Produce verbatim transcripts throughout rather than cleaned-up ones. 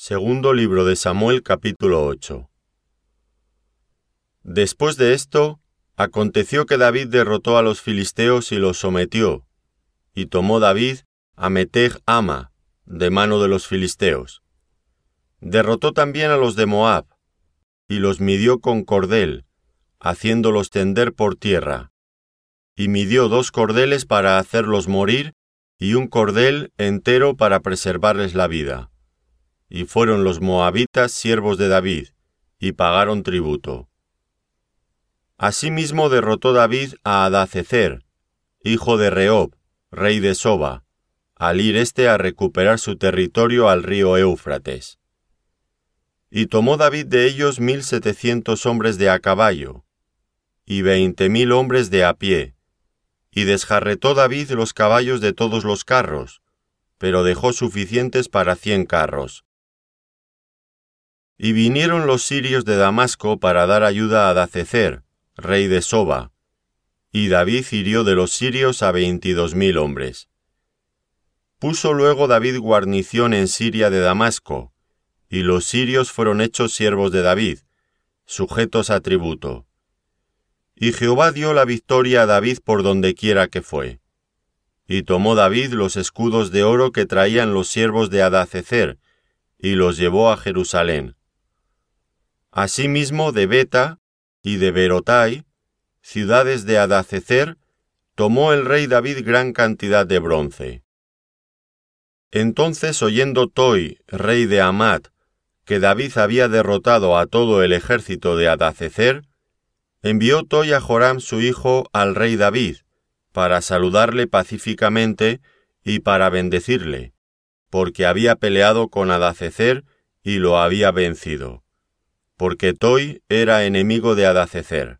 Segundo libro de Samuel, capítulo ocho. Después de esto, aconteció que David derrotó a los filisteos y los sometió, y tomó David a Meteg Ama, de mano de los filisteos. Derrotó también a los de Moab, y los midió con cordel, haciéndolos tender por tierra, y midió dos cordeles para hacerlos morir, y un cordel entero para preservarles la vida. Y fueron los moabitas siervos de David, y pagaron tributo. Asimismo derrotó David a Hadacezer, hijo de Rehob, rey de Soba, al ir éste a recuperar su territorio al río Éufrates. Y tomó David de ellos mil setecientos hombres de a caballo, y veinte mil hombres de a pie, y desjarretó David los caballos de todos los carros, pero dejó suficientes para cien carros. Y vinieron los sirios de Damasco para dar ayuda a Hadacezer, rey de Soba, y David hirió de los sirios a veintidós mil hombres. Puso luego David guarnición en Siria de Damasco, y los sirios fueron hechos siervos de David, sujetos a tributo. Y Jehová dio la victoria a David por donde quiera que fue. Y tomó David los escudos de oro que traían los siervos de Hadacezer, y los llevó a Jerusalén. Asimismo de Beta y de Berotai, ciudades de Hadacezer, tomó el rey David gran cantidad de bronce. Entonces, oyendo Toi, rey de Hamat, que David había derrotado a todo el ejército de Hadacezer, envió Toi a Joram su hijo al rey David, para saludarle pacíficamente y para bendecirle, porque había peleado con Hadacezer y lo había vencido, porque Toi era enemigo de Hadacezer.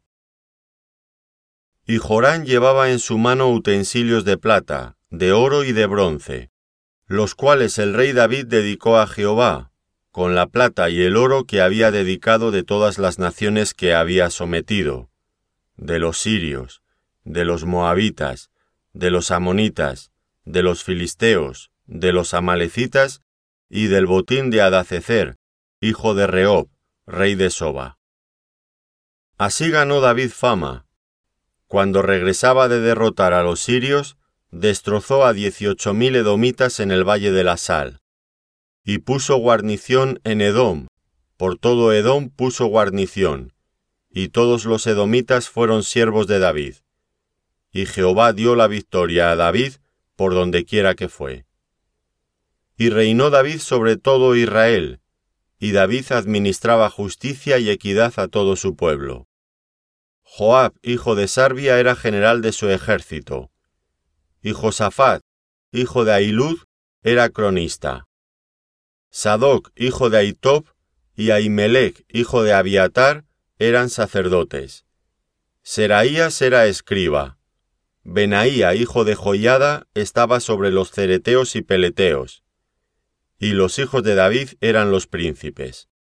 Y Joram llevaba en su mano utensilios de plata, de oro y de bronce, los cuales el rey David dedicó a Jehová, con la plata y el oro que había dedicado de todas las naciones que había sometido, de los sirios, de los moabitas, de los amonitas, de los filisteos, de los amalecitas y del botín de Hadacezer, hijo de Rehob, rey de Soba. Así ganó David fama. Cuando regresaba de derrotar a los sirios, destrozó a dieciocho mil edomitas en el valle de la Sal, y puso guarnición en Edom, por todo Edom puso guarnición, y todos los edomitas fueron siervos de David. Y Jehová dio la victoria a David por donde quiera que fue. Y reinó David sobre todo Israel, y David administraba justicia y equidad a todo su pueblo. Joab, hijo de Sarbia, era general de su ejército, y Josafat, hijo de Ahilud, era cronista. Sadoc, hijo de Ahitob, y Ahimelech, hijo de Abiatar, eran sacerdotes. Seraías era escriba. Benaía, hijo de Joiada, estaba sobre los cereteos y peleteos. Y los hijos de David eran los príncipes.